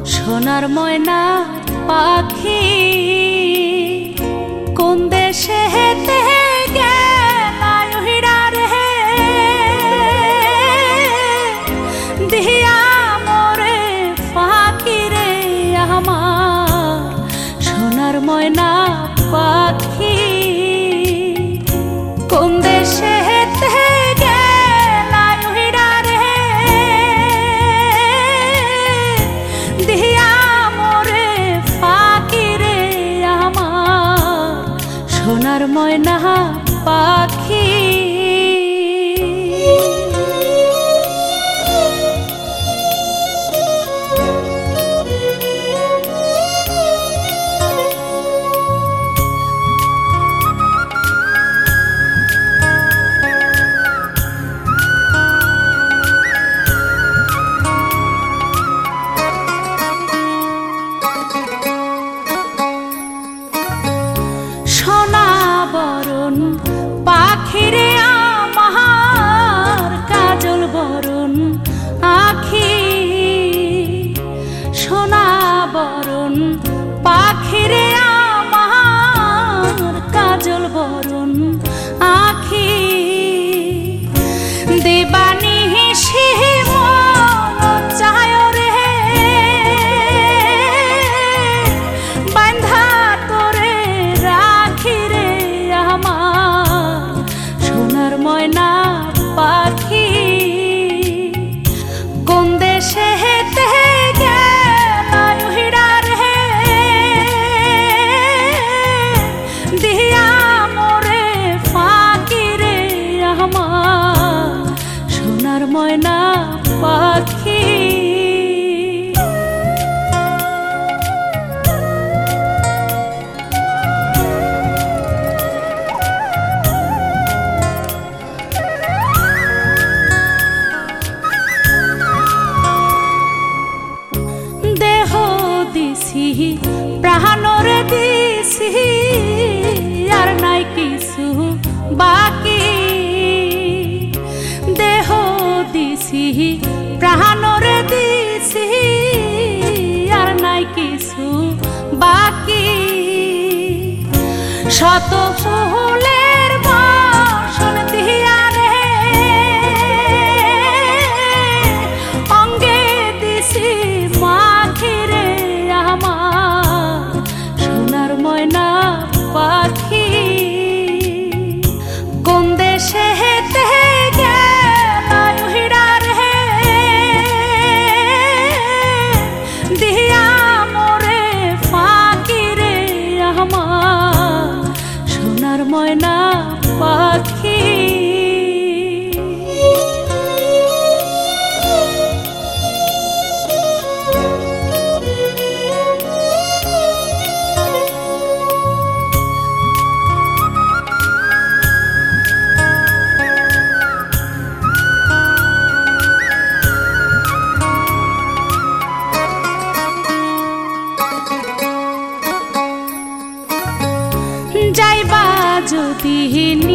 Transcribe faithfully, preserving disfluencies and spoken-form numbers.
সোনার ময়না পাখি কোন দেশে হেতে গেলাই উহিরা রে দিয়া মোরে ফাঁকি রে আমার সোনার ময়না পাখি কোন দেশে হেতে গেলাই উহিরা রে দিয়া মোরে ফাঁকি রে আমার সোনার ময়না পাখি। সোনা বরণ পাখিরে আমার কাজল বরণ আখি সোনা বরণ পাখিরে আমার কাজল বরণ আখি দেবানি মন চায় রে বান্ধা তোরে রাখি রে আমার সোনার ময়না পাখি কোন দেশে হেতে গেলাই উহিরা রে দিয়া মোরে ফাঁকি রে আমার সোনার ময়না পাখি। দেহ দিছি প্রাণরে দিছি আর নাই কিছু বাকি দেহ দিছি প্রাণরে দিছি আর নাই কিছু বাকি শত ফুলের বর্ষণ দিয়া রে অঙ্গে দিছি মাখি রে আমার সোনার ময়না পাখি কোন দেশে হেতে গেলাই উহিরা রে দিয়া মোরে ফাঁকি রে আমার সোনার ময়না পাখি। যাইবা যদি